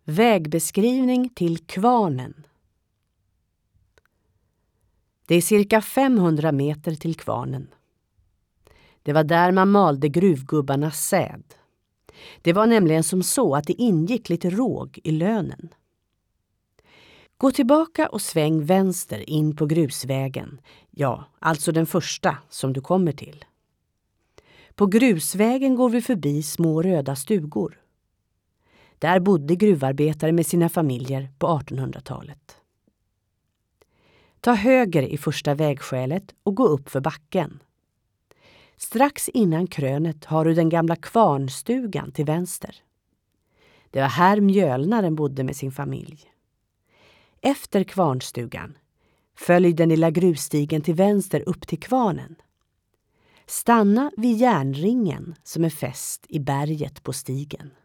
Vägbeskrivning till Kvarnen. Det är cirka 500 meter till Kvarnen. Det var där man malde gruvgubbarnas säd. Det var nämligen som så att det ingick lite råg i lönen. Gå tillbaka och sväng vänster in på grusvägen. Ja, alltså den första som du kommer till. På grusvägen går vi förbi små röda stugor. Där bodde gruvarbetare med sina familjer på 1800-talet. Ta höger i första vägskälet och gå upp för backen. Strax innan krönet har du den gamla kvarnstugan till vänster. Det var här mjölnaren bodde med sin familj. Efter kvarnstugan, följ den lilla grusstigen till vänster upp till kvarnen. Stanna vid järnringen som är fäst i berget på stigen.